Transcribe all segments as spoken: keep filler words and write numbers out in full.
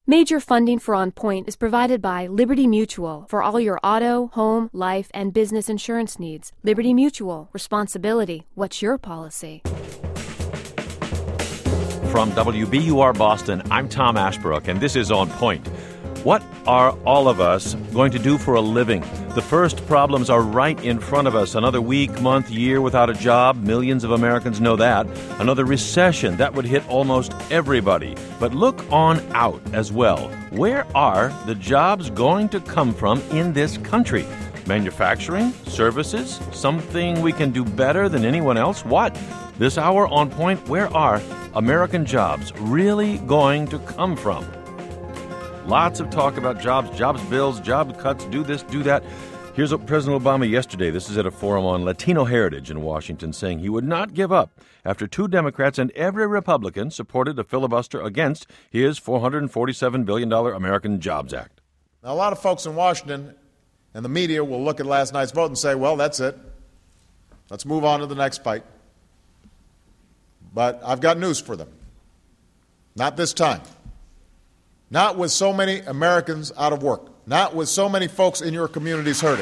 Major funding for On Point is provided by Liberty Mutual for all your auto, home, life, and business insurance needs. Liberty Mutual. Responsibility. What's your policy? From W B U R Boston, I'm Tom Ashbrook, and this is On Point. What are all of us going to do for a living? The first problems are right in front of us. Another week, month, year without a job. Millions of Americans know that. Another recession. That would hit almost everybody. But look on out as well. Where are the jobs going to come from in this country? Manufacturing? Services? Something we can do better than anyone else? What? This hour On Point, where are American jobs really going to come from? Lots of talk about jobs, jobs bills, job cuts, do this, do that. Here's what President Obama yesterday, this is at a forum on Latino heritage in Washington, saying he would not give up after two Democrats and every Republican supported a filibuster against his four hundred forty-seven billion dollars American Jobs Act. Now, a lot of folks in Washington and the media will look at last night's vote and say, well, that's it. Let's move on to the next fight. But I've got news for them. Not this time. Not with so many Americans out of work. Not with so many folks in your communities hurting.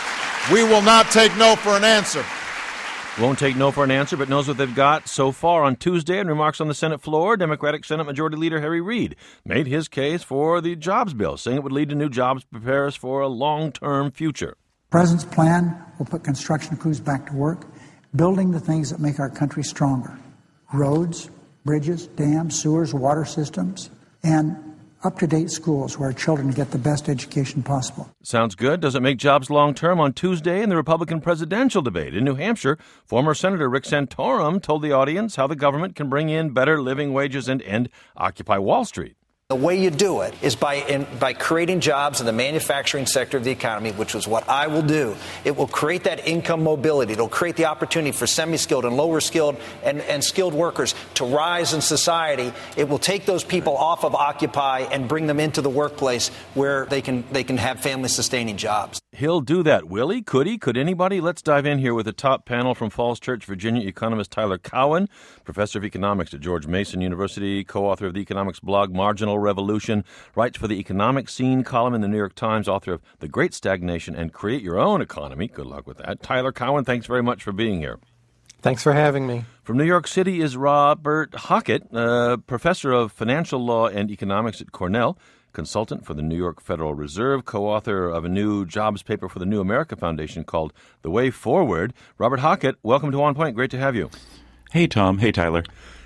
We will not take no for an answer. Won't take no for an answer, but knows what they've got so far. On Tuesday, in remarks on the Senate floor, Democratic Senate Majority Leader Harry Reid made his case for the jobs bill, saying it would lead to new jobs, prepare us for a long-term future. The President's plan will put construction crews back to work, building the things that make our country stronger. Roads, bridges, dams, sewers, water systems, and up-to-date schools where our children get the best education possible. Sounds good. Does it make jobs long-term? On Tuesday in the Republican presidential debate in New Hampshire, former Senator Rick Santorum told the audience how the government can bring in better living wages and end Occupy Wall Street. The way you do it is by in, by creating jobs in the manufacturing sector of the economy, which is what I will do. It will create that income mobility. It will create the opportunity for semi-skilled and lower skilled and, and skilled workers to rise in society. It will take those people off of Occupy and bring them into the workplace where they can they can have family-sustaining jobs. He'll do that, will he? Could he? Could anybody? Let's dive in here with the top panel from Falls Church, Virginia, economist Tyler Cowen, professor of economics at George Mason University, co-author of the economics blog Marginal Revolution, writes for the Economic Scene column in the New York Times, author of The Great Stagnation and Create Your Own Economy. Good luck with that. Tyler Cowen, thanks very much for being here. Thanks for having me. From New York City is Robert Hockett, uh, professor of financial law and economics at Cornell, consultant for the New York Federal Reserve, co-author of a new jobs paper for the New America Foundation called The Way Forward. Robert Hockett, welcome to On Point. Great to have you. Hey, Tom. Hey, Tyler.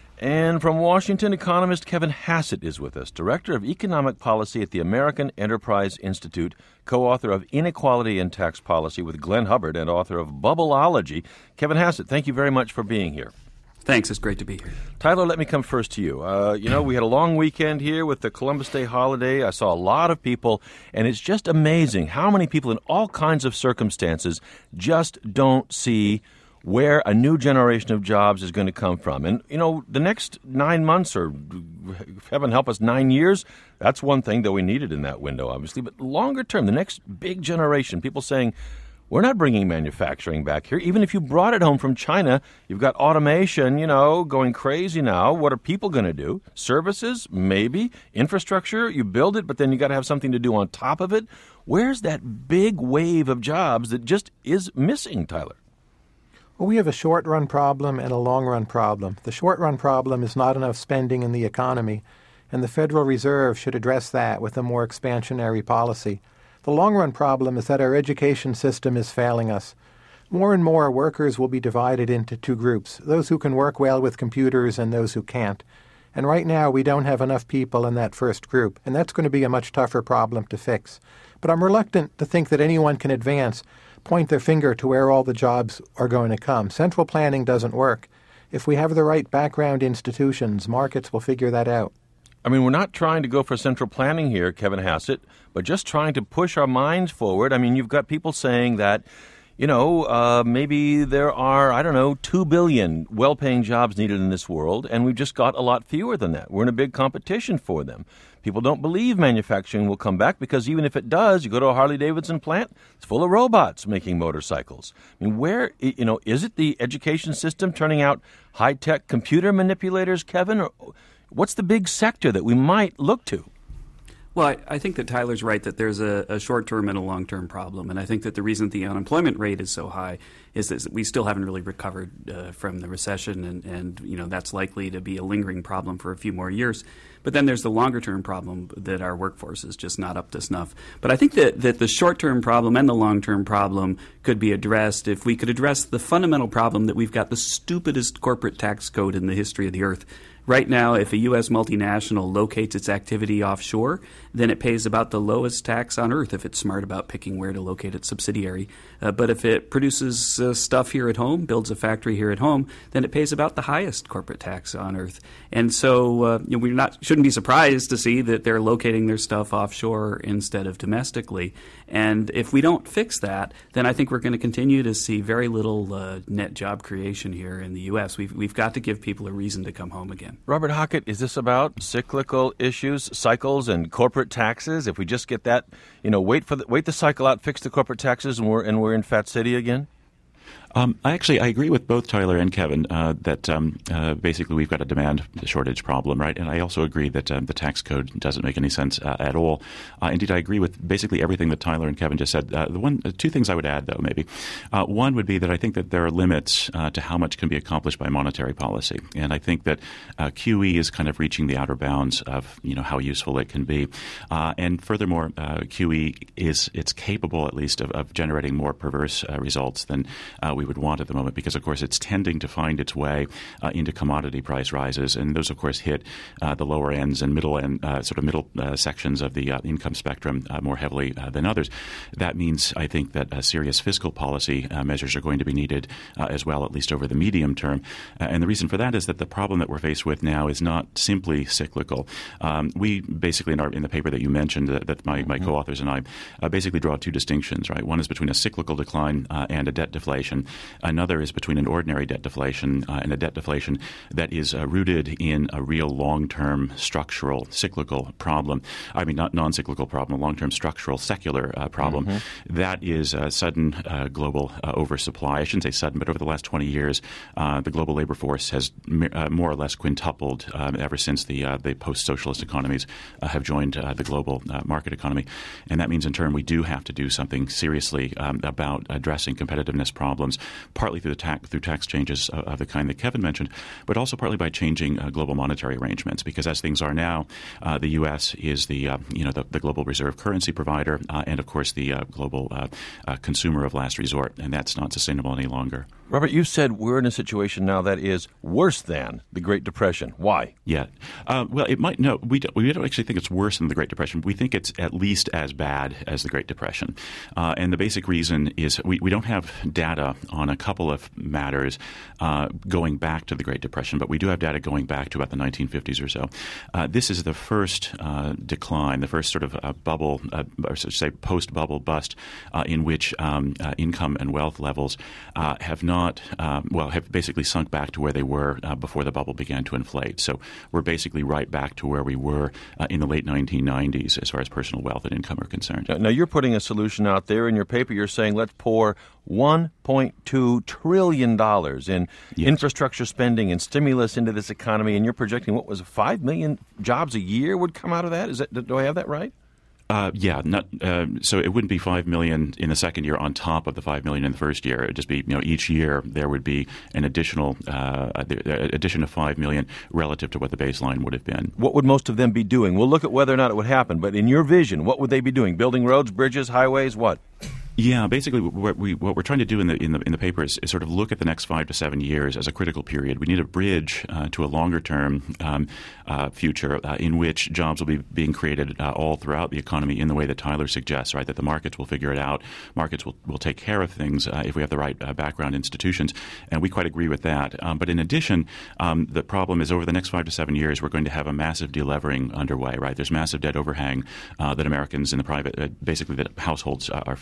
And from Washington, economist Kevin Hassett is with us, director of economic policy at the American Enterprise Institute, co-author of Inequality and Tax Policy with Glenn Hubbard, and author of Bubbleology. Kevin Hassett, thank you very much for being here. Thanks. It's great to be here. Tyler, let me come first to you. Uh, you know, we had a long weekend here with the Columbus Day holiday. I saw a lot of people, and it's just amazing how many people in all kinds of circumstances just don't see where a new generation of jobs is going to come from. And, you know, the next nine months or, heaven help us, nine years, that's one thing that we needed in that window, obviously. But longer term, the next big generation, people saying, we're not bringing manufacturing back here. Even if you brought it home from China, you've got automation, you know, going crazy now. What are people going to do? Services? Maybe. Infrastructure? You build it, but then you got to have something to do on top of it. Where's that big wave of jobs that just is missing, Tyler? Well, we have a short-run problem and a long-run problem. The short-run problem is not enough spending in the economy, and the Federal Reserve should address that with a more expansionary policy. The long-run problem is that our education system is failing us. More and more workers will be divided into two groups, those who can work well with computers and those who can't. And right now, we don't have enough people in that first group, and that's going to be a much tougher problem to fix. But I'm reluctant to think that anyone can advance, point their finger to where all the jobs are going to come. Central planning doesn't work. If we have the right background institutions, markets will figure that out. I mean, we're not trying to go for central planning here, Kevin Hassett, but just trying to push our minds forward. I mean, you've got people saying that, you know, uh, maybe there are, I don't know, two billion well-paying jobs needed in this world, and we've just got a lot fewer than that. We're in a big competition for them. People don't believe manufacturing will come back because even if it does, you go to a Harley-Davidson plant, it's full of robots making motorcycles. I mean, where, you know, is it the education system turning out high-tech computer manipulators, Kevin? Or what's the big sector that we might look to? Well, I, I think that Tyler's right that there's a, a short-term and a long-term problem. And I think that the reason the unemployment rate is so high is that we still haven't really recovered uh, from the recession. And, and, you know, that's likely to be a lingering problem for a few more years. But then there's the longer-term problem that our workforce is just not up to snuff. But I think that, that the short-term problem and the long-term problem could be addressed if we could address the fundamental problem that we've got the stupidest corporate tax code in the history of the earth. Right now, if a U S multinational locates its activity offshore, then it pays about the lowest tax on earth if it's smart about picking where to locate its subsidiary. Uh, but if it produces uh, stuff here at home, builds a factory here at home, then it pays about the highest corporate tax on earth. And so uh, you know, we're not shouldn't be surprised to see that they're locating their stuff offshore instead of domestically. And if we don't fix that, then I think we're going to continue to see very little uh, net job creation here in the U S. We've we've got to give people a reason to come home again. Robert Hockett, is this about cyclical issues, cycles, and corporate taxes? If we just get that, you know, wait for the, wait the cycle out, fix the corporate taxes, and we're and we're in Fat City again? Um, actually, I agree with both Tyler and Kevin uh, that um, uh, basically we've got a demand shortage problem, right? And I also agree that um, the tax code doesn't make any sense uh, at all. Uh, indeed, I agree with basically everything that Tyler and Kevin just said. Uh, the one, uh, two things I would add, though, maybe. Uh, one would be that I think that there are limits uh, to how much can be accomplished by monetary policy, and I think that uh, Q E is kind of reaching the outer bounds of you know how useful it can be. Uh, and furthermore, uh, Q E is it's capable at least of, of generating more perverse uh, results than uh, we would want at the moment, because of course it's tending to find its way uh, into commodity price rises, and those of course hit uh, the lower ends and middle end uh, sort of middle uh, sections of the uh, income spectrum uh, more heavily uh, than others. That means I think that uh, serious fiscal policy uh, measures are going to be needed uh, as well, at least over the medium term. Uh, and the reason for that is that the problem that we're faced with now is not simply cyclical. Um, we basically in, our, in the paper that you mentioned uh, that my, my co-authors and I uh, basically draw two distinctions, right? One is between a cyclical decline uh, and a debt deflation. Another is between an ordinary debt deflation uh, and a debt deflation that is uh, rooted in a real long-term structural cyclical problem. I mean, not non-cyclical problem, a long-term structural secular uh, problem. Mm-hmm. That is a sudden uh, global uh, oversupply. I shouldn't say sudden, but over the last twenty years, uh, the global labor force has m- uh, more or less quintupled um, ever since the, uh, the post-socialist economies uh, have joined uh, the global uh, market economy. And that means, in turn, we do have to do something seriously um, about addressing competitiveness problems, partly through the tax through tax changes of, of the kind that Kevin mentioned, but also partly by changing uh, global monetary arrangements. Because as things are now, uh, the U S is the uh, you know the, the global reserve currency provider, uh, and of course the uh, global uh, uh, consumer of last resort, and that's not sustainable any longer. Robert, you said we're in a situation now that is worse than the Great Depression. Why? Yeah. Uh, well, it might – no, we don't, we don't actually think it's worse than the Great Depression. We think it's at least as bad as the Great Depression. Uh, and the basic reason is we, we don't have data on a couple of matters uh, going back to the Great Depression, but we do have data going back to about the nineteen fifties or so. Uh, this is the first uh, decline, the first sort of uh, bubble, uh, or so to say post-bubble bust uh, in which um, uh, income and wealth levels uh, have not Not, um, well, have basically sunk back to where they were uh, before the bubble began to inflate. So we're basically right back to where we were uh, in the late nineteen nineties as far as personal wealth and income are concerned. Now, now you're putting a solution out there in your paper. You're saying let's pour one point two trillion dollars in yes. infrastructure spending and stimulus into this economy, and you're projecting what was it, five million jobs a year would come out of that? Is that do I have that right? Uh, yeah, not, uh, so it wouldn't be five million in the second year on top of the five million in the first year. It would just be, you know, each year there would be an additional uh, addition of five million relative to what the baseline would have been. What would most of them be doing? We'll look at whether or not it would happen. But in your vision, what would they be doing? Building roads, bridges, highways, what? Yeah, basically what, we, what we're trying to do in the in the, in the paper is, is sort of look at the next five to seven years as a critical period. We need a bridge uh, to a longer-term um, uh, future uh, in which jobs will be being created uh, all throughout the economy in the way that Tyler suggests, right, that the markets will figure it out. Markets will, will take care of things uh, if we have the right uh, background institutions, and we quite agree with that. Um, but in addition, um, the problem is over the next five to seven years, we're going to have a massive delevering underway, right? There's massive debt overhang uh, that Americans in the private, uh, basically that households uh, are facing.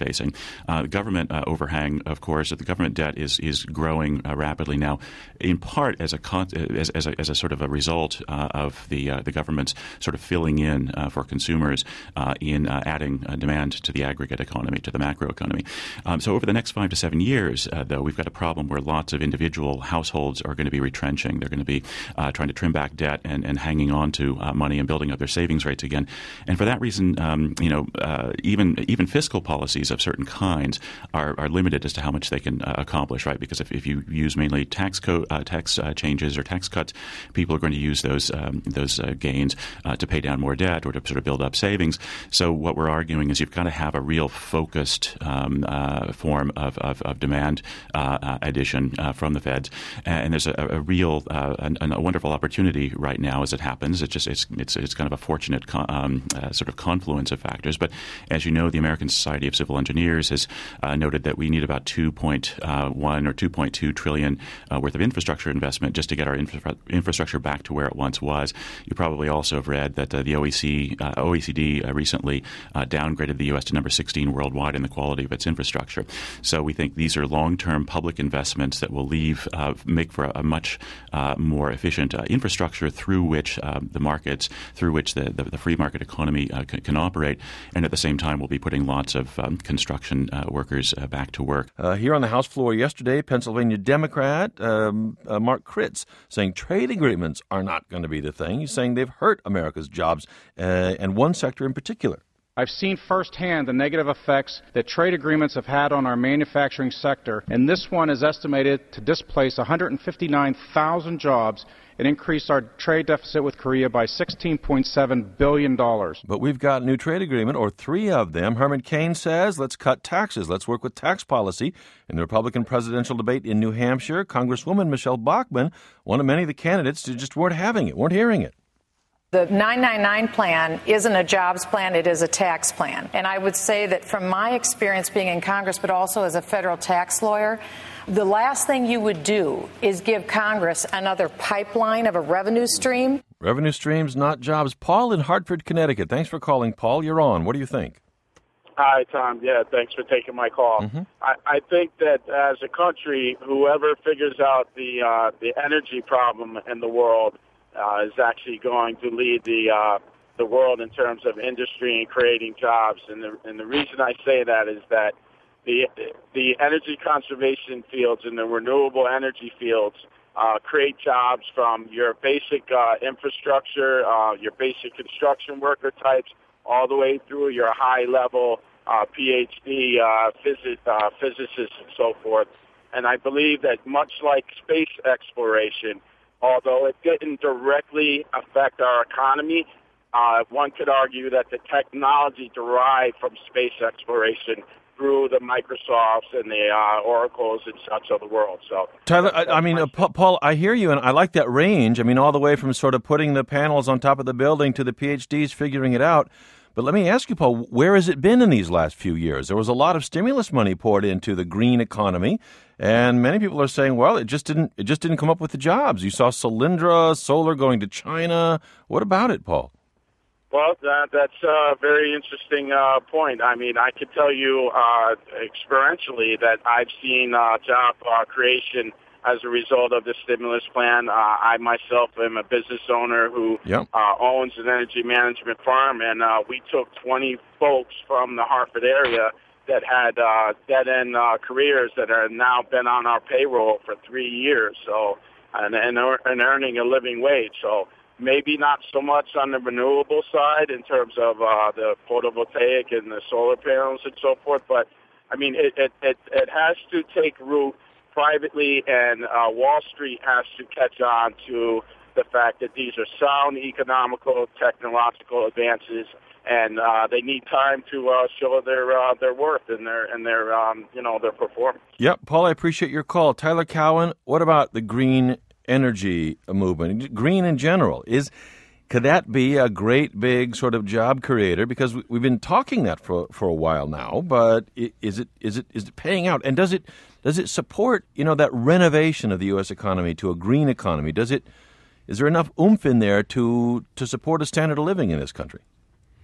Uh, the government uh, overhang, of course, the government debt is is growing uh, rapidly now, in part as a con- as, as a as a sort of a result uh, of the uh, the government's sort of filling in uh, for consumers uh, in uh, adding uh, demand to the aggregate economy, to the macro economy. Um, so over the next five to seven years, uh, though, we've got a problem where lots of individual households are going to be retrenching. They're going to be uh, trying to trim back debt and, and hanging on to uh, money and building up their savings rates again. And for that reason, um, you know, uh, even even fiscal policies of certain kinds are, are limited as to how much they can uh, accomplish, right? Because if, if you use mainly tax co- uh, tax uh, changes or tax cuts, people are going to use those um, those uh, gains uh, to pay down more debt or to sort of build up savings. So what we're arguing is you've got to have a real focused um, uh, form of, of, of demand uh, uh, addition uh, from the Feds, and there's a, a real uh, and a wonderful opportunity right now as it happens. It's just it's it's, it's kind of a fortunate con- um, uh, sort of confluence of factors. But as you know, the American Society of Civil Engineers has uh, noted that we need about two point one or two point two trillion uh, worth of infrastructure investment just to get our infra- infrastructure back to where it once was. You probably also have read that uh, the O E C, uh, O E C D uh, recently uh, downgraded the U S to number sixteen worldwide in the quality of its infrastructure. So we think these are long-term public investments that will leave uh, make for a, a much uh, more efficient uh, infrastructure through which uh, the markets, through which the, the, the free market economy uh, c- can operate, and at the same time we'll be putting lots of um, construction uh, workers uh, back to work. Uh, here on the House floor yesterday, Pennsylvania Democrat um, uh, Mark Kritz saying trade agreements are not going to be the thing. He's saying they've hurt America's jobs uh, and one sector in particular. I've seen firsthand the negative effects that trade agreements have had on our manufacturing sector, and this one is estimated to displace one hundred fifty-nine thousand jobs and increase our trade deficit with Korea by sixteen point seven billion dollars. But we've got a new trade agreement, or three of them. Herman Cain says, let's cut taxes. Let's work with tax policy. In the Republican presidential debate in New Hampshire, Congresswoman Michelle Bachmann, one of many of the candidates, just weren't having it, weren't hearing it. The nine ninety-nine plan isn't a jobs plan, it is a tax plan. And I would say that from my experience being in Congress, but also as a federal tax lawyer, the last thing you would do is give Congress another pipeline of a revenue stream. Revenue streams, not jobs. Paul in Hartford, Connecticut. Thanks for calling, Paul. You're on. What do you think? Hi, Tom. Yeah, thanks for taking my call. Mm-hmm. I, I think that as a country, whoever figures out the uh, the energy problem in the world Uh, is actually going to lead the uh, the world in terms of industry and creating jobs. And the and the reason I say that is that the the energy conservation fields and the renewable energy fields uh, create jobs from your basic uh, infrastructure, uh, your basic construction worker types, all the way through your high level uh, PhD uh, phys- uh, physicists and so forth. And I believe that much like space exploration, although it didn't directly affect our economy, uh, one could argue that the technology derived from space exploration through the Microsofts and the uh, Oracles and such of the world. So, Tyler, I, I mean, uh, Paul, I hear you, and I like that range. I mean, all the way from sort of putting the panels on top of the building to the PhDs figuring it out. But let me ask you, Paul, where has it been in these last few years? There was a lot of stimulus money poured into the green economy, and many people are saying, well, it just didn't it just didn't come up with the jobs. You saw Solyndra, solar going to China. What about it, Paul? Well, that, that's a very interesting uh, point. I mean, I could tell you uh, experientially that I've seen uh, job uh, creation as a result of the stimulus plan. Uh, I myself am a business owner who yep. uh, owns an energy management firm, and uh, we took twenty folks from the Hartford area that had uh, dead-end uh, careers that are now been on our payroll for three years, so and, and, and earning a living wage. So maybe not so much on the renewable side in terms of uh, the photovoltaic and the solar panels and so forth, but I mean, it, it, it, it has to take root privately, and uh, Wall Street has to catch on to the fact that these are sound economical, technological advances, and uh, they need time to uh, show their uh, their worth and their and their um, you know their performance. Yep, Paul, I appreciate your call. Tyler Cowen, what about the green energy movement, green in general? Is could that be a great big sort of job creator? Because we've been talking that for for a while now, but is it is it is it paying out? And does it does it support you know that renovation of the U S economy to a green economy? Does it is there enough oomph in there to to support a standard of living in this country?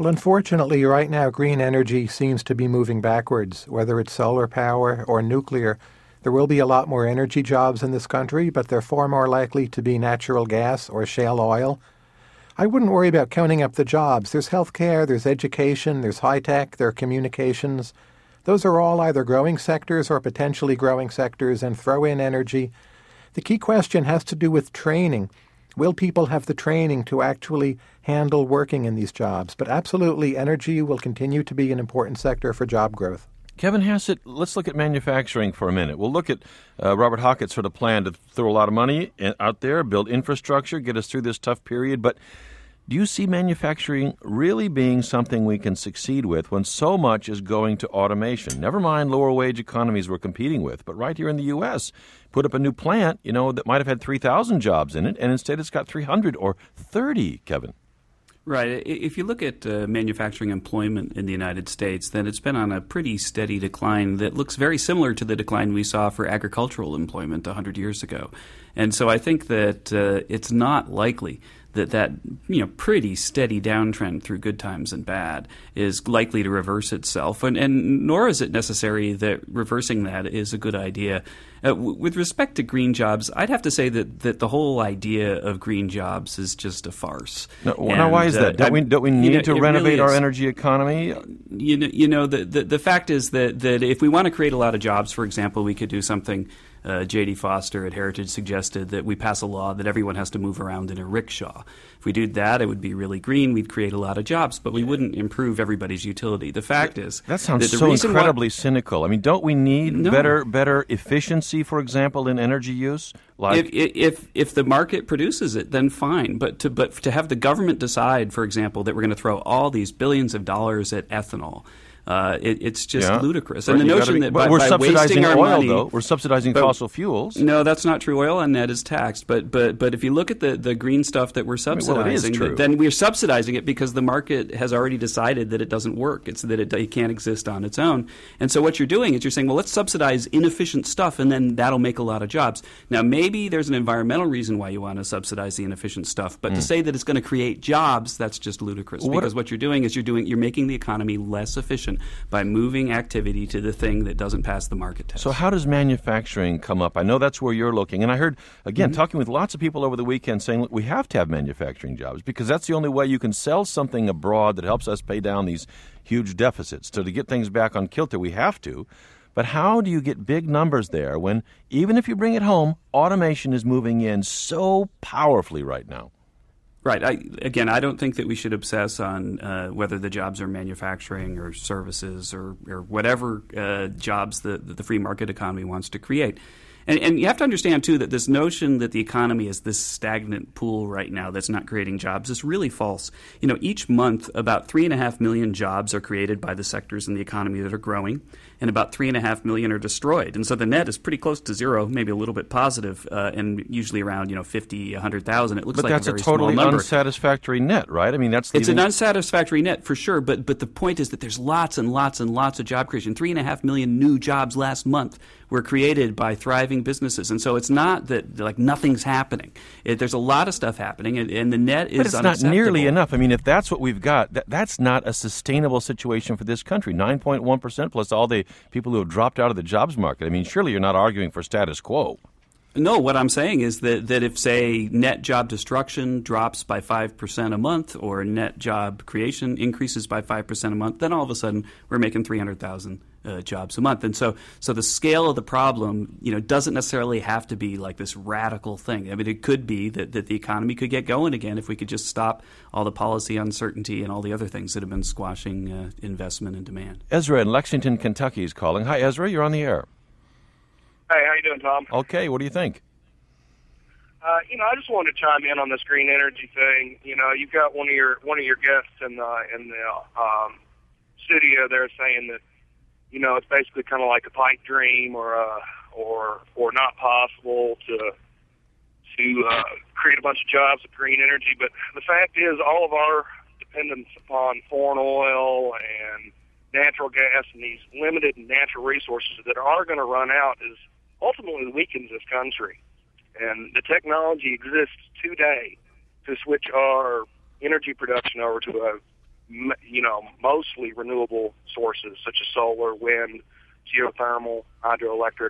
Well, unfortunately, right now, green energy seems to be moving backwards. Whether it's solar power or nuclear, there will be a lot more energy jobs in this country, but they're far more likely to be natural gas or shale oil. I wouldn't worry about counting up the jobs. There's healthcare, there's education, there's high-tech, there are communications. Those are all either growing sectors or potentially growing sectors, and throw in energy. The key question has to do with training. Will people have the training to actually handle working in these jobs? But absolutely, energy will continue to be an important sector for job growth. Kevin Hassett, let's look at manufacturing for a minute. We'll look at uh, Robert Hockett's sort of plan to throw a lot of money out there, build infrastructure, get us through this tough period. But do you see manufacturing really being something we can succeed with when so much is going to automation? Never mind lower wage economies we're competing with, but right here in the U S, put up a new plant, you know, that might have had three thousand jobs in it, and instead it's got three hundred or thirty, Kevin. Right. If you look at uh, manufacturing employment in the United States, then it's been on a pretty steady decline that looks very similar to the decline we saw for agricultural employment one hundred years ago. And so I think that uh, it's not likely that that you know pretty steady downtrend through good times and bad is likely to reverse itself, and, and nor is it necessary that reversing that is a good idea. Uh, w- with respect to green jobs, I'd have to say that, that the whole idea of green jobs is just a farce. No, and, now, why is that? Uh, don't, we, don't we need you know, to renovate really our energy economy? You know, you know the, the, the fact is that, that if we want to create a lot of jobs, for example, we could do something. Uh, J D Foster at Heritage suggested that we pass a law that everyone has to move around in a rickshaw. If we did that, it would be really green. We'd create a lot of jobs, but we wouldn't improve everybody's utility. The fact that, is that sounds that the so reason incredibly why, cynical. I mean, don't we need no. better better efficiency, for example, in energy use? Like, if, if if the market produces it, then fine. But to but to have the government decide, for example, that we're going to throw all these billions of dollars at ethanol. Uh, it, it's just yeah. ludicrous. Right, and the notion be, that by, by, we're by subsidizing wasting our oil, money, though. We're subsidizing but, fossil fuels. No, that's not true. Oil on that is taxed. But but but if you look at the, the green stuff that we're subsidizing, I mean, well, it is true. then we're subsidizing it because the market has already decided that it doesn't work. It's that it, it can't exist on its own. And so what you're doing is you're saying, well, let's subsidize inefficient stuff, and then that'll make a lot of jobs. Now, maybe there's an environmental reason why you want to subsidize the inefficient stuff, but mm. to say that it's going to create jobs, that's just ludicrous. Well, because what, what you're doing is you're doing you're making the economy less efficient by moving activity to the thing that doesn't pass the market test. So how does manufacturing come up? I know that's where you're looking. And I heard, again, mm-hmm. talking with lots of people over the weekend saying, look, we have to have manufacturing jobs because that's the only way you can sell something abroad that helps us pay down these huge deficits. So to get things back on kilter, we have to. But how do you get big numbers there when, even if you bring it home, automation is moving in so powerfully right now? Right. I, again, I don't think that we should obsess on uh, whether the jobs are manufacturing or services or, or whatever uh, jobs the, the free market economy wants to create. And, and you have to understand, too, that this notion that the economy is this stagnant pool right now that's not creating jobs is really false. You know, each month about three and a half million jobs are created by the sectors in the economy that are growing, and about three and a half million are destroyed. And so the net is pretty close to zero, maybe a little bit positive, uh, and usually around, you know, fifty, one hundred thousand. It looks but like that's a very a totally small number. unsatisfactory net, right? I mean, that's it's leaving... an unsatisfactory net for sure. But but the point is that there's lots and lots and lots of job creation. Three and a half million new jobs last month were created by thriving businesses, and so it's not that like nothing's happening. It, there's a lot of stuff happening, and, and the net is But it's not nearly enough. I mean, if that's what we've got, that, that's not a sustainable situation for this country. nine point one percent plus all the people who have dropped out of the jobs market. I mean, surely you're not arguing for status quo. No, what I'm saying is that, that if, say, net job destruction drops by five percent a month or net job creation increases by five percent a month, then all of a sudden we're making three hundred thousand uh, jobs a month. And so so the scale of the problem, you know, doesn't necessarily have to be like this radical thing. I mean, it could be that, that the economy could get going again if we could just stop all the policy uncertainty and all the other things that have been squashing uh, investment and demand. Ezra in Lexington, Kentucky is calling. Hi, Ezra. You're on the air. Hey, how you doing, Tom? Okay, what do you think? Uh, you know, I just wanted to chime in on this green energy thing. You know, you've got one of your one of your guests in the in the um, studio there saying that, you know, it's basically kind of like a pipe dream or a, or or not possible to to uh, create a bunch of jobs with green energy. But the fact is, all of our dependence upon foreign oil and natural gas and these limited natural resources that are going to run out is ultimately weakens this country. And the technology exists today to switch our energy production over to a you know, mostly renewable sources such as solar, wind, geothermal, hydroelectric.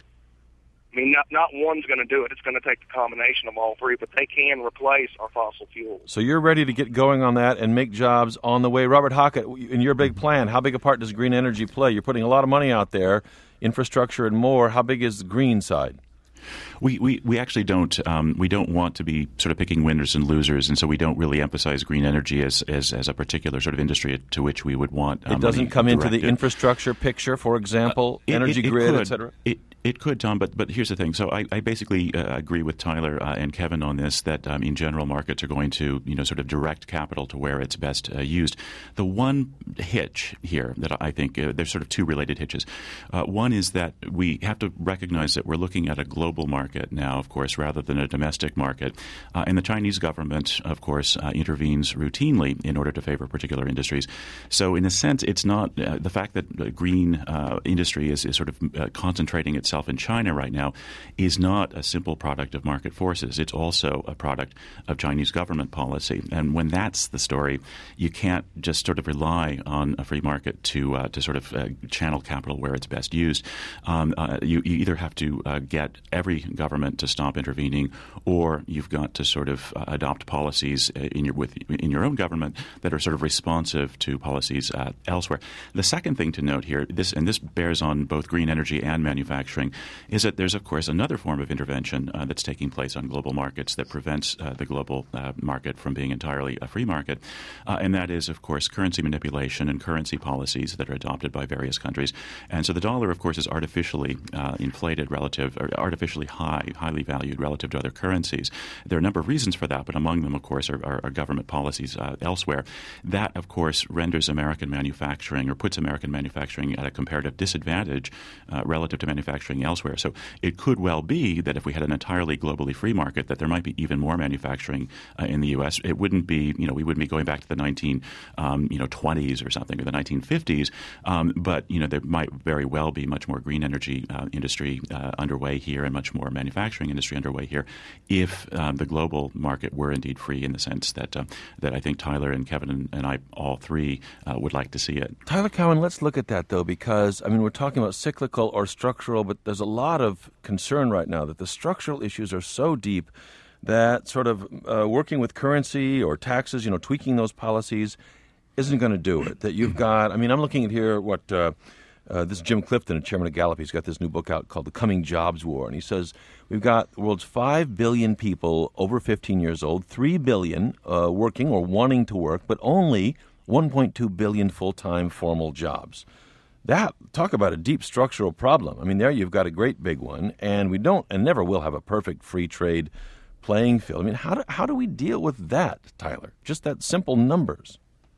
I mean, not, not one's going to do it. It's going to take the combination of all three, but they can replace our fossil fuels. So you're ready to get going on that and make jobs on the way. Robert Hockett, in your big plan, how big a part does green energy play? You're putting a lot of money out there, infrastructure and more. How big is the green side? We, we, we actually don't um, we don't want to be sort of picking winners and losers, and so we don't really emphasize green energy as as, as a particular sort of industry to which we would want. Um, it doesn't come into the directed. infrastructure picture, for example, uh, it, energy it, it grid, could. et cetera? It, It could, Tom, but but here's the thing. So I, I basically uh, agree with Tyler uh, and Kevin on this, that um, in general markets are going to, you know, sort of direct capital to where it's best uh, used. The one hitch here that I think uh, there's sort of two related hitches. Uh, one is that we have to recognize that we're looking at a global market now, of course, rather than a domestic market. Uh, and the Chinese government, of course, uh, intervenes routinely in order to favor particular industries. So in a sense, it's not uh, the fact that uh, green uh, industry is, is sort of uh, concentrating itself in China right now is not a simple product of market forces. It's also a product of Chinese government policy. And when that's the story, you can't just sort of rely on a free market to uh, to sort of uh, channel capital where it's best used. Um, uh, you, you either have to uh, get every government to stop intervening, or you've got to sort of uh, adopt policies in your with in your own government that are sort of responsive to policies uh, elsewhere. The second thing to note here, this and this bears on both green energy and manufacturing, is that there's, of course, another form of intervention uh, that's taking place on global markets that prevents uh, the global uh, market from being entirely a free market, uh, and that is, of course, currency manipulation and currency policies that are adopted by various countries. And so the dollar, of course, is artificially uh, inflated relative, or artificially high, highly valued relative to other currencies. There are a number of reasons for that, but among them, of course, are, are, are government policies uh, elsewhere. That, of course, renders American manufacturing or puts American manufacturing at a comparative disadvantage uh, relative to manufacturing elsewhere. So it could well be that if we had an entirely globally free market, that there might be even more manufacturing uh, in the U S. It wouldn't be, you know, we wouldn't be going back to the nineteen, um, you know, twenties or something, or the nineteen fifties. Um, but you know, there might very well be much more green energy uh, industry uh, underway here, and much more manufacturing industry underway here, if um, the global market were indeed free, in the sense that uh, that I think Tyler and Kevin and, and I, all three, uh, would like to see it. Tyler Cowen, let's look at that though, because I mean, we're talking about cyclical or structural, but there's a lot of concern right now that the structural issues are so deep that sort of uh, working with currency or taxes, you know, tweaking those policies isn't going to do it. That you've got, I mean, I'm looking at here what uh, uh, this is Jim Clifton, chairman of Gallup. He's got this new book out called The Coming Jobs War. And he says we've got the world's five billion people over fifteen years old, three billion uh, working or wanting to work, but only one point two billion full-time formal jobs. That, talk about a deep structural problem. I mean, there you've got a great big one, and we don't and never will have a perfect free trade playing field. I mean, how do, how do we deal with that, Tyler? Just that simple numbers.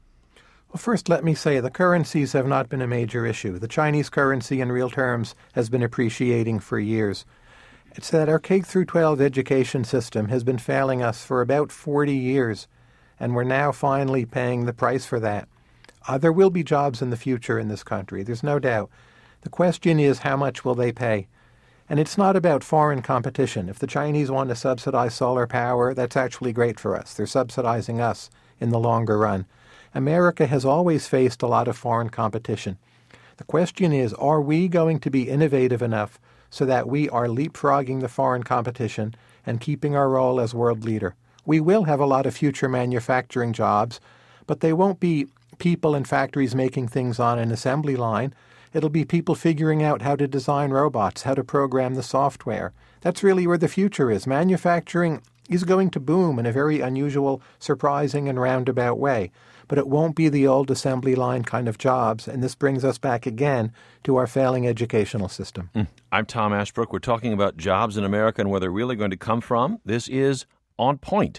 Well, first, let me say the currencies have not been a major issue. The Chinese currency in real terms has been appreciating for years. It's that our K through twelve education system has been failing us for about forty years, and we're now finally paying the price for that. Uh, there will be jobs in the future in this country, there's no doubt. The question is, how much will they pay? And it's not about foreign competition. If the Chinese want to subsidize solar power, that's actually great for us. They're subsidizing us in the longer run. America has always faced a lot of foreign competition. The question is, are we going to be innovative enough so that we are leapfrogging the foreign competition and keeping our role as world leader? We will have a lot of future manufacturing jobs, but they won't be people in factories making things on an assembly line. It'll be people figuring out how to design robots, how to program the software. That's really where the future is. Manufacturing is going to boom in a very unusual, surprising, and roundabout way. But it won't be the old assembly line kind of jobs, and this brings us back again to our failing educational system. Mm. I'm Tom Ashbrook. We're talking about jobs in America and where they're really going to come from. This is On Point.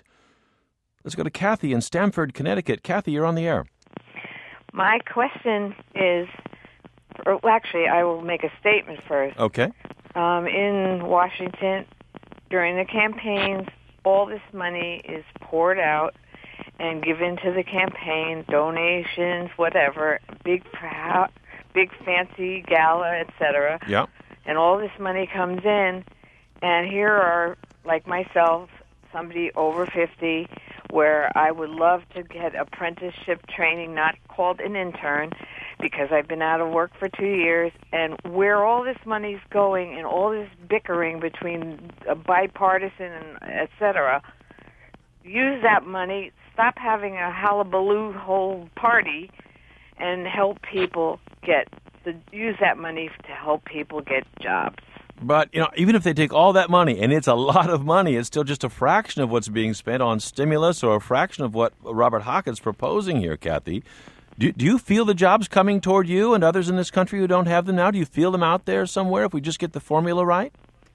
Let's go to Kathy in Stamford, Connecticut. Kathy, you're on the air. My question is, or well, actually, I will make a statement first. Okay. Um, in Washington, during the campaigns, all this money is poured out and given to the campaign, donations, whatever, big, proud, big fancy gala, et cetera. Yeah. And all this money comes in, and here are, like myself, somebody over fifty, where I would love to get apprenticeship training, not called an intern, because I've been out of work for two years, and where all this money's going and all this bickering between a bipartisan and et cetera, use that money, stop having a hullabaloo whole party, and help people get, the, use that money to help people get jobs. But, you know, even if they take all that money, and it's a lot of money, it's still just a fraction of what's being spent on stimulus or a fraction of what Robert Hawkins proposing here, Kathy. Do, do you feel the jobs coming toward you and others in this country who don't have them now? Do you feel them out there somewhere if we just get the formula right?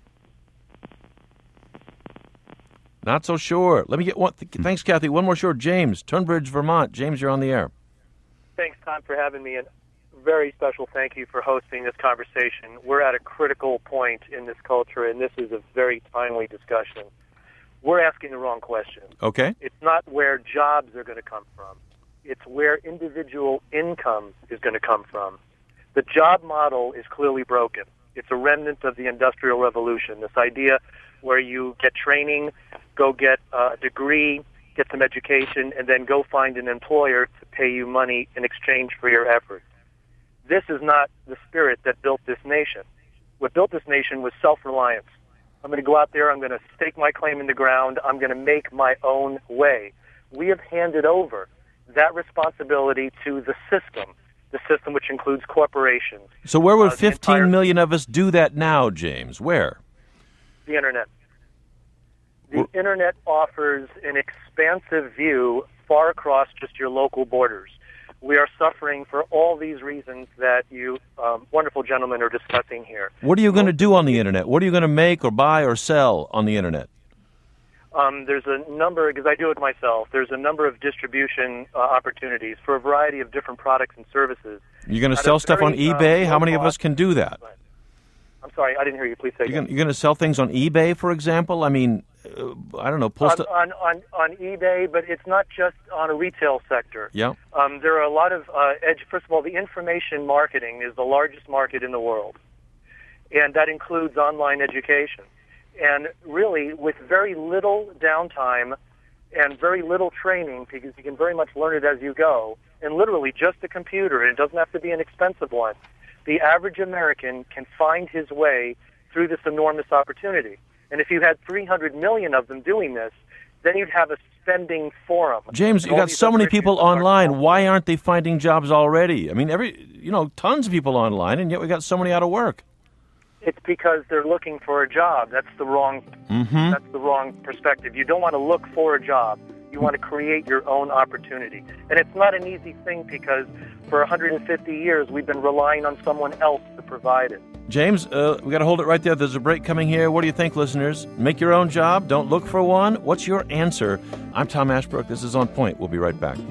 Not so sure. Let me get one. Th- thanks, Kathy. One more short. James, Tunbridge, Vermont. James, you're on the air. Thanks, Tom, for having me. And very special thank you for hosting this conversation. We're at a critical point in this culture, and this is a very timely discussion. We're asking the wrong question. Okay. It's not where jobs are going to come from. It's where individual income is going to come from. The job model is clearly broken. It's a remnant of the Industrial Revolution, this idea where you get training, go get a degree, get some education, and then go find an employer to pay you money in exchange for your effort. This is not the spirit that built this nation. What built this nation was self-reliance. I'm going to go out there, I'm going to stake my claim in the ground, I'm going to make my own way. We have handed over that responsibility to the system, the system which includes corporations. So where would uh, fifteen entire, million of us do that now, James? Where? The Internet. The We're, Internet offers an expansive view far across just your local borders. We are suffering for all these reasons that you um, wonderful gentlemen are discussing here. What are you going to do on the Internet? What are you going to make or buy or sell on the Internet? Um, there's a number, because I do it myself, there's a number of distribution uh, opportunities for a variety of different products and services. You're going to sell stuff on eBay? How many of us can do that? I'm sorry, I didn't hear you. Please say again. You're going to sell things on eBay, for example? I mean, uh, I don't know. Post on, on, on, on eBay, but it's not just on a retail sector. Yeah. Um, there are a lot of uh, edge. First of all, the information marketing is the largest market in the world, and that includes online education. And really, with very little downtime and very little training, because you can very much learn it as you go, and literally just a computer, and it doesn't have to be an expensive one, the average American can find his way through this enormous opportunity. And if you had three hundred million of them doing this, then you'd have a spending forum. James, you got so many people online. Why aren't they finding jobs already? I mean, every you know, tons of people online, and yet we got so many out of work. It's because they're looking for a job. That's the wrong. Mm-hmm. That's the wrong perspective. You don't want to look for a job. You want to create your own opportunity. And it's not an easy thing because for one hundred fifty years we've been relying on someone else to provide it. James, uh, we got to hold it right there. There's a break coming here. What do you think, listeners? Make your own job. Don't look for one. What's your answer? I'm Tom Ashbrook. This is On Point. We'll be right back.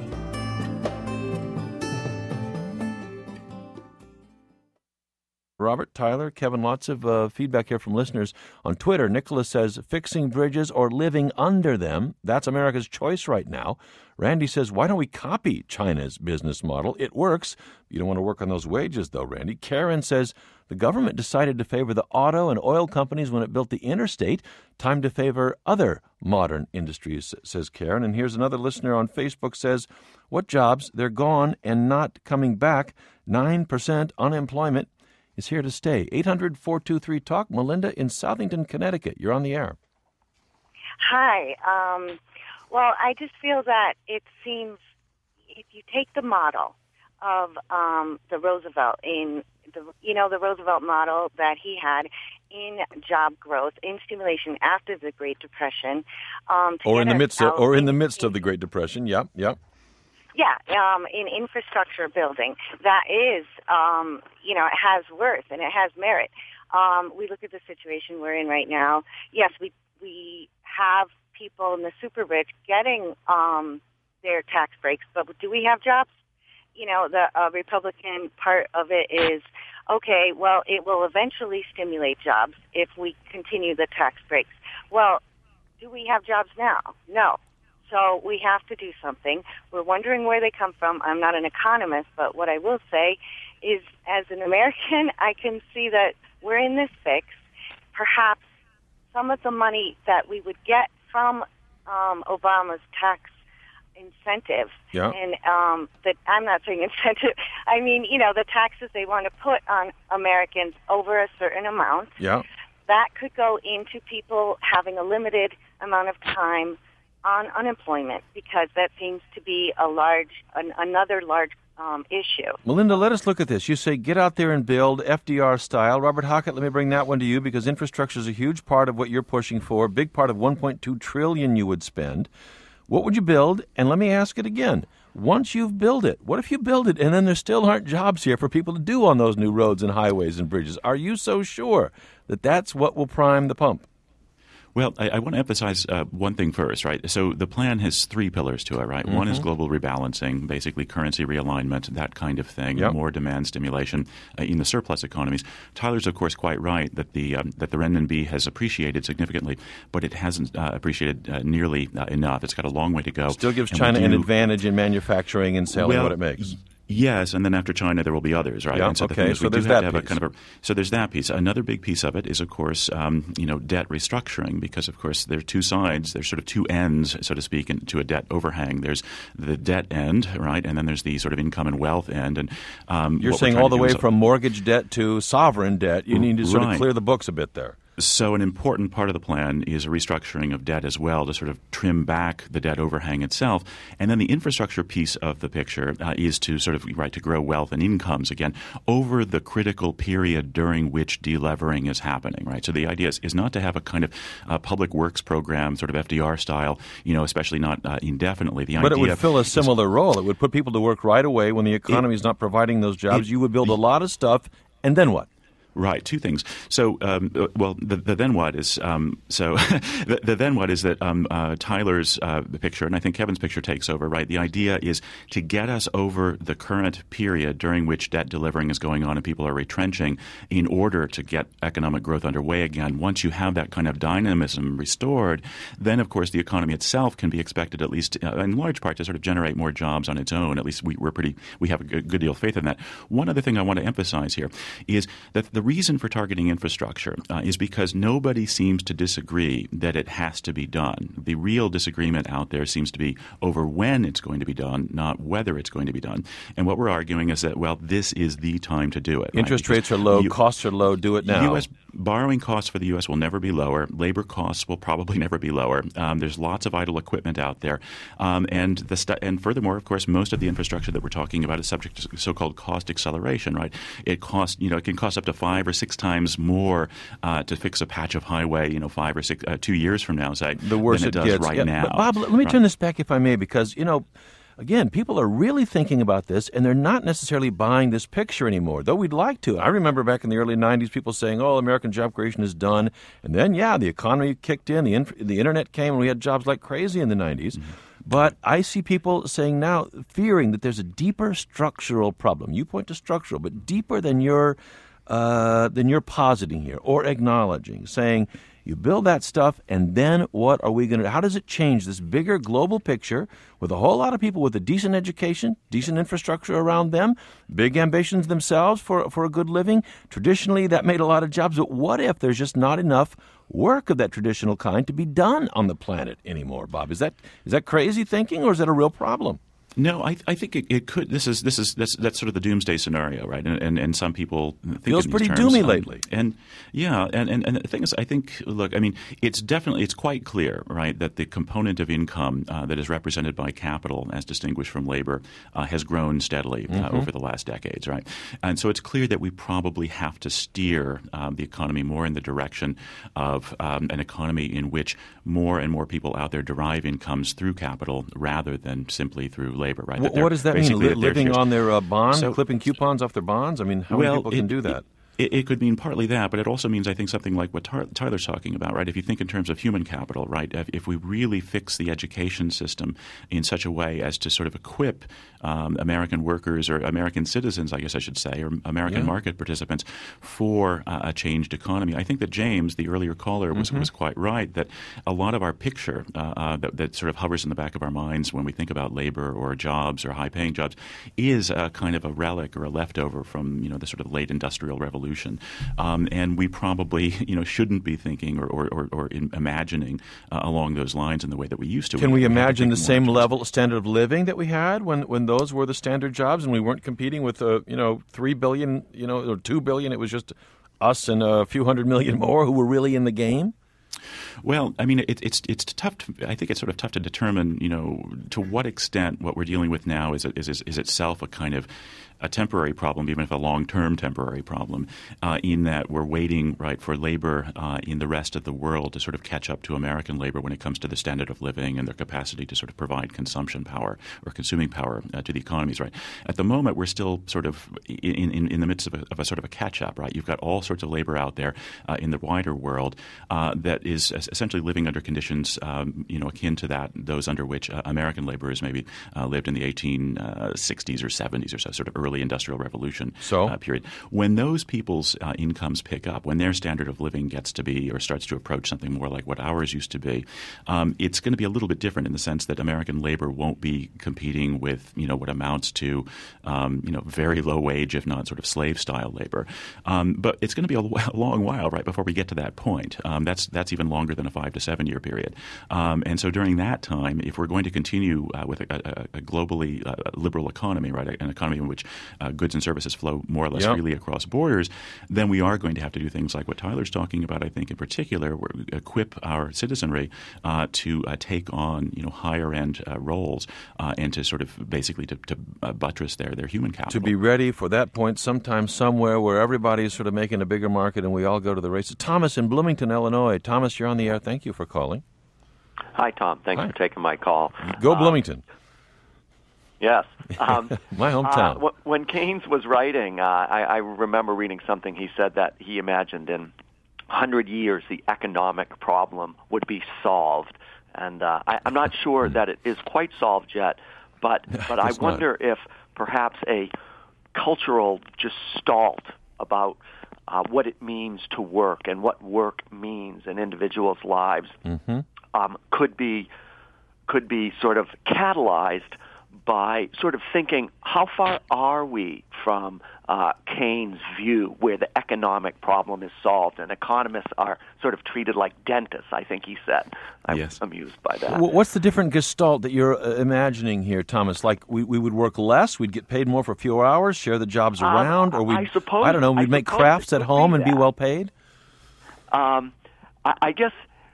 Robert, Tyler, Kevin, lots of uh, feedback here from listeners. On Twitter, Nicholas says, fixing bridges or living under them, that's America's choice right now. Randy says, why don't we copy China's business model? It works. You don't want to work on those wages, though, Randy. Karen says, the government decided to favor the auto and oil companies when it built the interstate. Time to favor other modern industries, says Karen. And here's another listener on Facebook says, what jobs? They're gone and not coming back. nine percent unemployment is here to stay. eight hundred, four two three, talk. Melinda in Southington, Connecticut. You're on the air. Hi. Um, well, I just feel that it seems if you take the model of um, the Roosevelt in the, you know, the Roosevelt model that he had in job growth, in stimulation after the Great Depression, um, or in the midst of, or in the midst of the Great Depression. Yep, yep. Yeah, um, in infrastructure building, that is, um, you know, it has worth and it has merit. Um, we look at the situation we're in right now. Yes, we we have people in the super rich getting um, their tax breaks, but do we have jobs? You know, the uh, Republican part of it is, okay, well, it will eventually stimulate jobs if we continue the tax breaks. Well, do we have jobs now? No. So we have to do something. We're wondering where they come from. I'm not an economist, but what I will say is, as an American, I can see that we're in this fix. Perhaps some of the money that we would get from um, Obama's tax incentive. Yeah. And um, that I'm not saying incentive. I mean, you know, the taxes they want to put on Americans over a certain amount. Yeah. That could go into people having a limited amount of time on unemployment, because that seems to be a large, an, another large um, issue. Melinda, let us look at this. You say get out there and build F D R style. Robert Hockett, let me bring that one to you, because infrastructure is a huge part of what you're pushing for, a big part of one point two trillion dollars you would spend. What would you build? And let me ask it again. Once you've built it, what if you build it and then there still aren't jobs here for people to do on those new roads and highways and bridges? Are you so sure that that's what will prime the pump? Well, I, I want to emphasize uh, one thing first, right? So the plan has three pillars to it, right? Mm-hmm. One is global rebalancing, basically currency realignment, that kind of thing, yep. more demand stimulation uh, in the surplus economies. Tyler's, of course, quite right that the um, that the renminbi has appreciated significantly, but it hasn't uh, appreciated uh, nearly uh, enough. It's got a long way to go. Still gives and China do, an advantage in manufacturing and selling well, what it makes. Yes, and then after China, there will be others, right? Yeah, and so okay, the thing is, so we there's do have that to have piece. a kind of a, so there's that piece. Another big piece of it is, of course, um, you know, debt restructuring, because, of course, there are two sides. There's sort of two ends, so to speak, in, to a debt overhang. There's the debt end, right, and then there's the sort of income and wealth end. And um, You're saying all the way from mortgage debt to sovereign debt. You need to sort right. of clear the books a bit there. So an important part of the plan is a restructuring of debt as well, to sort of trim back the debt overhang itself. And then the infrastructure piece of the picture uh, is to sort of, right, to grow wealth and incomes again over the critical period during which delevering is happening, right? So the idea is, is not to have a kind of uh, public works program, sort of F D R style, you know, especially not uh, indefinitely. The but idea it would fill a similar is, role. It would put people to work right away when the economy is not providing those jobs. It, you would build a lot of stuff, and then what? Right, two things. So, um, well, the, the then what is um, so the, the then what is that um, uh, Tyler's uh, picture, and I think Kevin's picture takes over. Right, the idea is to get us over the current period during which debt delivering is going on and people are retrenching, in order to get economic growth underway again. Once you have that kind of dynamism restored, then of course the economy itself can be expected, at least uh, in large part, to sort of generate more jobs on its own. At least we, we're pretty we have a good, good deal of faith in that. One other thing I want to emphasize here is that the reason for targeting infrastructure uh, is because nobody seems to disagree that it has to be done. The real disagreement out there seems to be over when it's going to be done, not whether it's going to be done. And what we're arguing is that, well, this is the time to do it. Interest right? rates are low, you, costs are low, do it now. U S borrowing costs for the U S will never be lower. Labor costs will probably never be lower. Um, there's lots of idle equipment out there. Um, and the st- and furthermore, of course, most of the infrastructure that we're talking about is subject to so-called cost acceleration, right? It costs, you know, it can cost up to five or six times more uh, to fix a patch of highway, you know, five or six, uh, two years from now, say, the worse than it, it does gets. right yeah, now. But Bob, let me right. turn this back, if I may, because, you know, again, people are really thinking about this, and they're not necessarily buying this picture anymore, though we'd like to. I remember back in the early nineties, people saying, oh, American job creation is done. And then, yeah, the economy kicked in, the, inf- the Internet came, and we had jobs like crazy in the nineties. Mm-hmm. But I see people saying now, fearing that there's a deeper structural problem. You point to structural, but deeper than you're, uh, than you're positing here or acknowledging, saying, you build that stuff, and then what are we going to – how does it change this bigger global picture with a whole lot of people with a decent education, decent infrastructure around them, big ambitions themselves for, for a good living? Traditionally, that made a lot of jobs. But what if there's just not enough work of that traditional kind to be done on the planet anymore, Bob? Is that is that crazy thinking, or is that a real problem? No, I, I think it, it could. This is this is that's, that's sort of the doomsday scenario, right? And and, and some people think feels in these pretty terms. doomy um, lately. And yeah, and, and, and the thing is, I think, look, I mean, it's definitely it's quite clear, right, that the component of income uh, that is represented by capital, as distinguished from labor, uh, has grown steadily uh, mm-hmm. over the last decades, right? And so it's clear that we probably have to steer um, the economy more in the direction of um, an economy in which more and more people out there derive incomes through capital rather than simply through labor, right? What, what does that mean? Li- living on their uh, bond, so, clipping coupons off their bonds? I mean, how well, many people can it, do that? It, It, it could mean partly that, but it also means, I think, something like what Tar- Tyler's talking about, right? If you think in terms of human capital, right, if, if we really fix the education system in such a way as to sort of equip um, American workers or American citizens, I guess I should say, or American yeah. market participants for uh, a changed economy. I think that James, the earlier caller, was, mm-hmm. was quite right that a lot of our picture uh, uh, that, that sort of hovers in the back of our minds when we think about labor or jobs or high-paying jobs is a kind of a relic or a leftover from, you know, the sort of late industrial revolution revolution. Um, and we probably, you know, shouldn't be thinking or, or, or, or in imagining uh, along those lines in the way that we used to. Can we, we imagine the same choices. level of standard of living that we had when, when those were the standard jobs and we weren't competing with, uh, you know, three billion, you know, or two billion? It was just us and a few hundred million more who were really in the game? Well, I mean, it, it's it's tough. To, I think it's sort of tough to determine, you know, to what extent what we're dealing with now is is is itself a kind of a temporary problem, even if a long-term temporary problem, uh, in that we're waiting, right, for labor uh, in the rest of the world to sort of catch up to American labor when it comes to the standard of living and their capacity to sort of provide consumption power or consuming power uh, to the economies, right? At the moment, we're still sort of in, in, in the midst of a, of a sort of a catch-up, right? You've got all sorts of labor out there uh, in the wider world uh, that is essentially living under conditions, um, you know, akin to that, those under which uh, American laborers maybe uh, lived in the eighteen sixties or seventies or so, sort of early early industrial revolution so? uh, period. When those people's uh, incomes pick up, when their standard of living gets to be or starts to approach something more like what ours used to be, um, it's going to be a little bit different in the sense that American labor won't be competing with, you know, what amounts to, um, you know, very low wage, if not sort of slave-style labor. Um, but it's going to be a, a long while, right, before we get to that point. Um, that's that's even longer than a five to seven year period. Um, and so during that time, if we're going to continue uh, with a, a, a globally uh, liberal economy, right, an economy in which uh, goods and services flow more or less yep. freely across borders, then we are going to have to do things like what Tyler's talking about, I think, in particular, where we equip our citizenry uh, to uh, take on, you know, higher end uh, roles uh, and to sort of basically to, to uh, buttress their, their human capital. To be ready for that point sometime somewhere where everybody's sort of making a bigger market and we all go to the races. Thomas in Bloomington, Illinois. Thomas, you're on the air. Thank you for calling. Hi, Tom. Thanks Hi. for taking my call. Go uh, Bloomington. Yes. Um, My hometown. Uh, w- when Keynes was writing, uh, I, I remember reading something. He said that he imagined in one hundred years the economic problem would be solved. And uh, I, I'm not sure that it is quite solved yet, but, but I wonder not. if perhaps a cultural gestalt about uh, what it means to work and what work means in individuals' lives mm-hmm. um, could be could be sort of catalyzed by sort of thinking, how far are we from uh, Keynes' view where the economic problem is solved? And economists are sort of treated like dentists, I think he said. I'm yes. amused by that. What's the different gestalt that you're uh, imagining here, Thomas? Like we, we would work less, we'd get paid more for fewer hours, share the jobs around, um, or we'd, I, suppose, I don't know, we'd I make crafts at home and be well paid? Um, I, I guess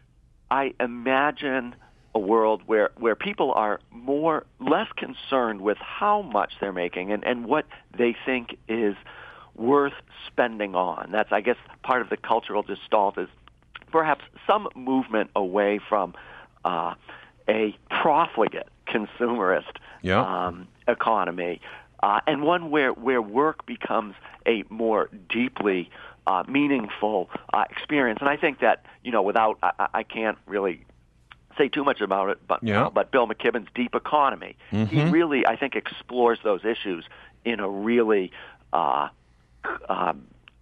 I imagine a world where, where people are more less concerned with how much they're making and, and what they think is worth spending on. That's, I guess, part of the cultural gestalt is perhaps some movement away from uh, a profligate consumerist yeah. um, economy uh, and one where, where work becomes a more deeply uh, meaningful uh, experience. And I think that, you know, without, I, I can't really say too much about it, but yeah. uh, but Bill McKibben's Deep Economy, mm-hmm. he really, I think, explores those issues in a really uh, uh,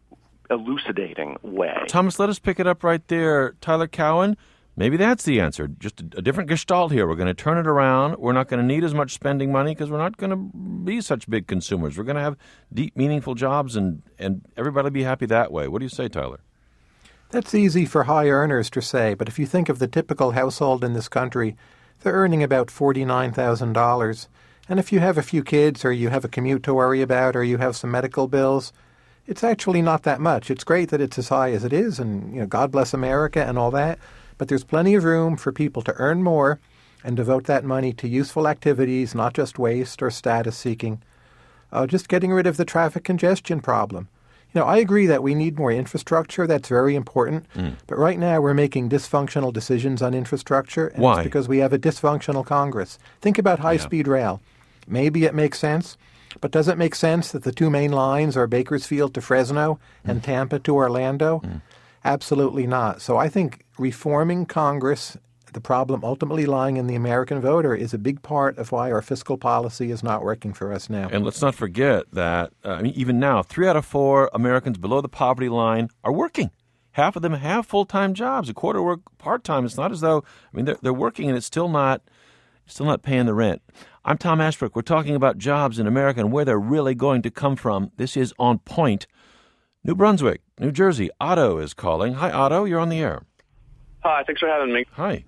elucidating way. Thomas, let us pick it up right there. Tyler Cowen, maybe that's the answer. Just a, a different gestalt here. We're going to turn it around. We're not going to need as much spending money because we're not going to be such big consumers. We're going to have deep, meaningful jobs, and, and everybody will be happy that way. What do you say, Tyler? That's easy for high earners to say, but if you think of the typical household in this country, they're earning about forty-nine thousand dollars. And if you have a few kids, or you have a commute to worry about, or you have some medical bills, it's actually not that much. It's great that it's as high as it is, and, you know, God bless America and all that, but there's plenty of room for people to earn more and devote that money to useful activities, not just waste or status seeking. Uh, just getting rid of the traffic congestion problem. You know, I agree that we need more infrastructure. That's very important. Mm. But right now we're making dysfunctional decisions on infrastructure. And Why? It's because we have a dysfunctional Congress. Think about high-speed yeah. rail. Maybe it makes sense, but does it make sense that the two main lines are Bakersfield to Fresno mm. and Tampa to Orlando? Mm. Absolutely not. So I think reforming Congress, the problem ultimately lying in the American voter, is a big part of why our fiscal policy is not working for us now. And let's not forget that uh, I mean, even now, three out of four Americans below the poverty line are working. Half of them have full-time jobs. A quarter work part-time. It's not as though, I mean, they're, they're working and it's still not, still not paying the rent. I'm Tom Ashbrook. We're talking about jobs in America and where they're really going to come from. This is On Point. New Brunswick, New Jersey. Otto is calling. Hi, Otto. You're on the air. Hi. Thanks for having me. Hi.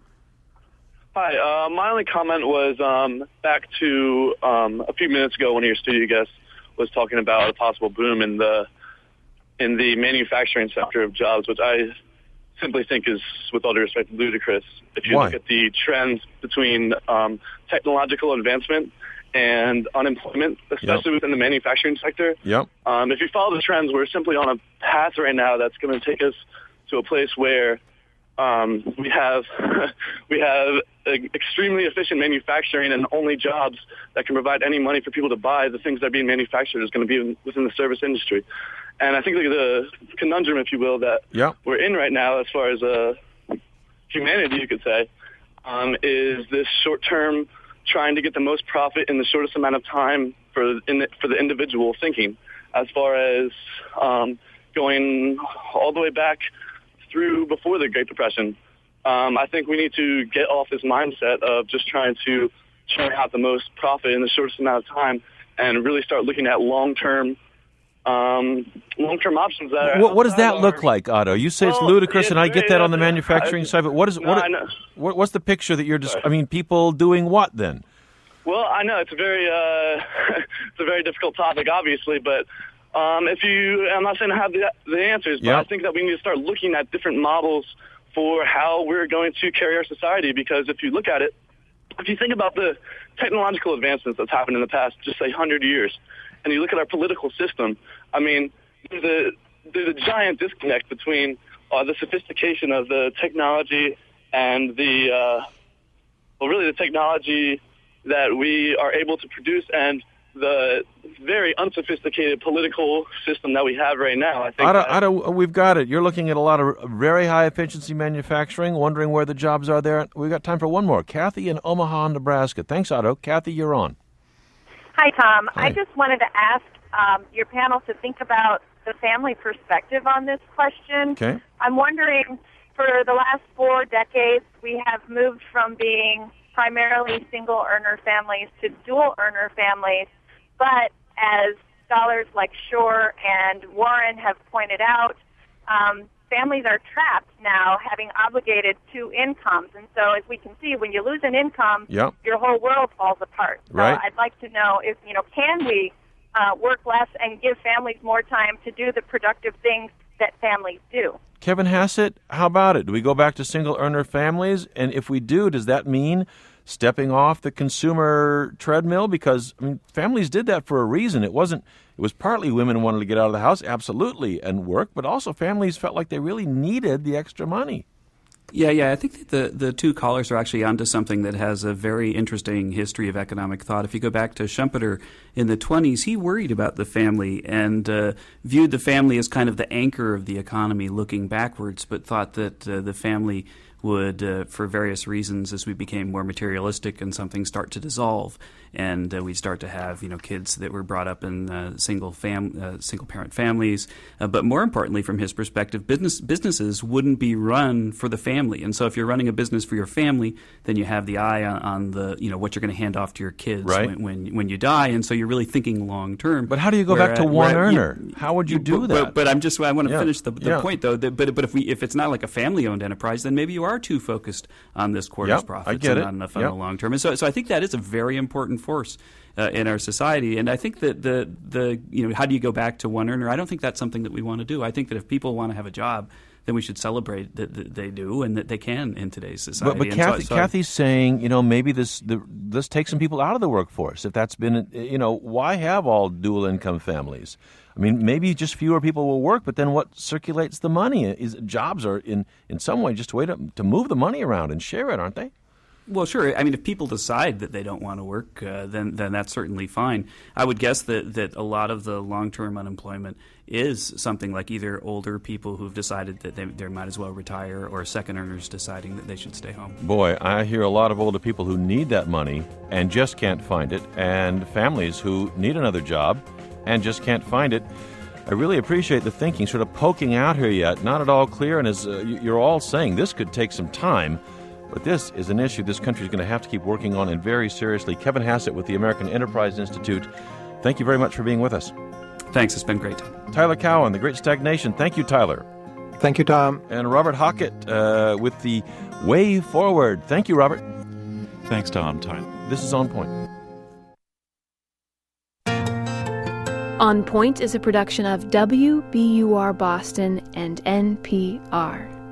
Hi. Uh, my only comment was um, back to um, a few minutes ago when your studio guest was talking about a possible boom in the in the manufacturing sector of jobs, which I simply think is, with all due respect, ludicrous. If you Why? look at the trends between um, technological advancement and unemployment, especially Yep. within the manufacturing sector. Yep. Um, if you follow the trends, we're simply on a path right now that's going to take us to a place where um, we have we have uh, extremely efficient manufacturing, and only jobs that can provide any money for people to buy the things that are being manufactured is going to be in, within the service industry. And I think like, the conundrum, if you will, that Yep. we're in right now, as far as uh, humanity, you could say, um, is this short-term trying to get the most profit in the shortest amount of time for in the, for the individual thinking, as far as um, going all the way back through before the Great Depression. Um, I think we need to get off this mindset of just trying to churn out the most profit in the shortest amount of time and really start looking at long-term um, long-term options that are What, what does that outside look our- like, Otto? You say it's Well, ludicrous, it's and I get very- that on the uh, manufacturing I- side, but what is No, what, I know. what what's the picture that you're just? I mean, people doing what then? Well, I know it's a very uh, it's a very difficult topic, obviously, but um, if you, I'm not saying I have the, the answers, but Yeah. I think that we need to start looking at different models for how we're going to carry our society. Because if you look at it, if you think about the technological advancements that's happened in the past, just say one hundred years, and you look at our political system, I mean, there's a there's a giant disconnect between uh, the sophistication of the technology and the uh, well, really the technology that we are able to produce and the very unsophisticated political system that we have right now. I think Otto, that- Otto, we've got it. You're looking at a lot of very high efficiency manufacturing, wondering where the jobs are there. We've got time for one more. Kathy in Omaha, Nebraska. Thanks, Otto. Kathy, you're on. Hi, Tom. Hi. I just wanted to ask um, your panel to think about the family perspective on this question. Okay. I'm wondering, for the last four decades, we have moved from being primarily single-earner families to dual-earner families, but as scholars like Shore and Warren have pointed out, um, families are trapped now having obligated two incomes. And so as we can see, when you lose an income, Yep. your whole world falls apart. So Right. I'd like to know if, you know, can we uh, work less and give families more time to do the productive things that families do? Kevin Hassett, how about it? Do we go back to single earner families? And if we do, does that mean stepping off the consumer treadmill? Because I mean, families did that for a reason. It wasn't. It was partly women wanted to get out of the house, absolutely, and work, but also families felt like they really needed the extra money. Yeah, yeah. I think that the, the two callers are actually onto something that has a very interesting history of economic thought. If you go back to Schumpeter in the twenties, he worried about the family and uh, viewed the family as kind of the anchor of the economy looking backwards, but thought that uh, the family would, uh, for various reasons, as we became more materialistic and something start to dissolve, and uh, we start to have, you know, kids that were brought up in uh, single fam, uh, single parent families. Uh, but more importantly, from his perspective, business businesses wouldn't be run for the family. And so, if you're running a business for your family, then you have the eye on, on the, you know, what you're going to hand off to your kids Right. when, when when you die. And so, you're really thinking long term. But how do you go back to one earner? How would you do but, that? But, but I'm just I want to Yeah. finish the, the Yeah. point though. That, but but if we if it's not like a family owned enterprise, then maybe you are too focused on this quarter's Yep, profits I get and it. not enough on Yep. the long term. And so so I think that is a very important force uh, in our society. And I think that the the you know how do you go back to one earner? I don't think that's something that we want to do. I think that if people want to have a job, then we should celebrate that, that they do and that they can in today's society. But, but And so- Kathy, so- Kathy's saying, you know, maybe this the, let's take some people out of the workforce. If that's been, you know, why have all dual income families? I mean, maybe just fewer people will work, but then what circulates the money? Is jobs are in, in some way just a way to, to move the money around and share it, aren't they? Well, sure. I mean, if people decide that they don't want to work, uh, then then that's certainly fine. I would guess that, that a lot of the long-term unemployment is something like either older people who've decided that they, they might as well retire, or second earners deciding that they should stay home. Boy, I hear a lot of older people who need that money and just can't find it, and families who need another job and just can't find it. I really appreciate the thinking, sort of poking out here yet, not at all clear, and as uh, you're all saying, this could take some time. But this is an issue this country is going to have to keep working on, and very seriously. Kevin Hassett with the American Enterprise Institute, thank you very much for being with us. Thanks. It's been great. Tyler Cowen, The Great Stagnation. Thank you, Tyler. Thank you, Tom. And Robert Hockett uh, with The Way Forward. Thank you, Robert. Thanks, Tom. Tyler. This is On Point. On Point is a production of W B U R Boston and N P R.